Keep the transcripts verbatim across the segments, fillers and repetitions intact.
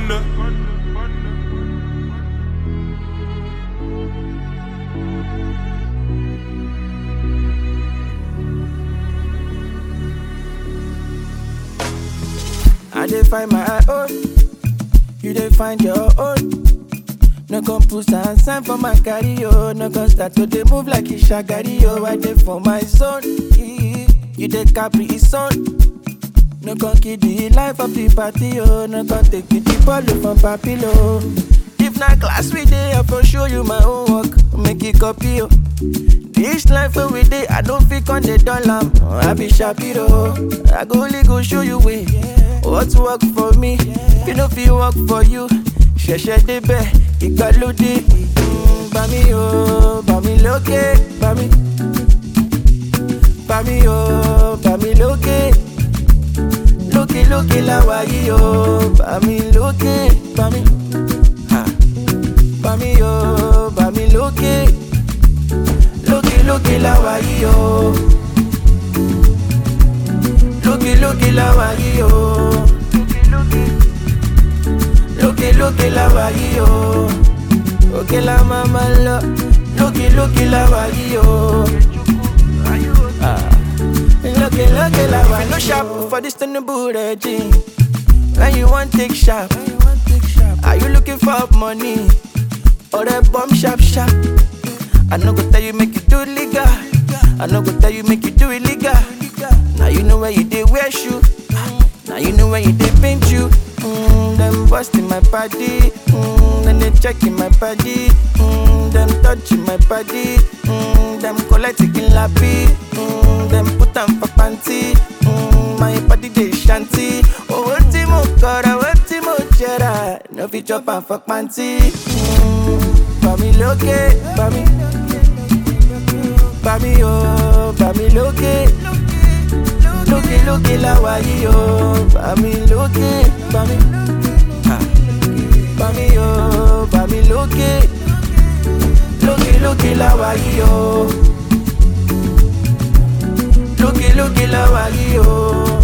I dey find my own, you dey find your own. No come put and sign for my carry, oh. No come start to dey move like a shagari, oh. I dey for my zone, you dey capri his son. No come kill the life of the party, oh. No come take the ball from papilo. If not class we dey, I for show you my own work, make it copy, oh. This life where we dey, I don't feel on the dollar. I be Shapiro, I go only go show you way. What work for me, you know feel work for you. Sheshe debe, ìgbàlódé. Bá mi o, bá mi lókè, bá mi. Bá mi o, bá mi lókè. Lókè lókè la wà yìí o, bá mi lókè, bá mi. Bá mi o, bá mi lókè. Lókè lókè la wà yìí o. Lókè lókè la wà yìí o. Lókè lókè la wà yìí o. Òkè la mama lọ. Lókè lókè la wà yìí o. Lókè lókè la wà yìí o. No sharp for this Tinubu regime. When you want take sharp, are you looking for money or a bomb sharp sharp? I no go tell you make you do legal. I no go tell you make you do illegal. Now you know where you did wear shoe. Now you know where you did paint you. Mm, them busting my body. Mm, then they checking my body. Mm, them touching my body. Mm, them collecting lappy. Mm, them put on for panty. Mm, my body they shanty. Oh, what mo kora, what mo jera. No fit chop and fuck panty. Mm, ba mi loke, ba mi. Ba mi oh, ba mi loke. Lókè lókè la wà yìí o, bá mi lókè, bá mi. Bá mi o, bá mi lókè. Lókè lókè la wà yìí o. Lókè lókè la wà yìí o.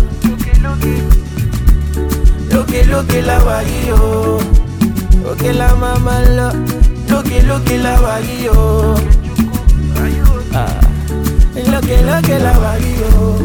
Lókè lókè la wà yìí o. Òkè la mama lọ. Lókè lókè la wà yìí o. Lókè lókè la wà yìí o.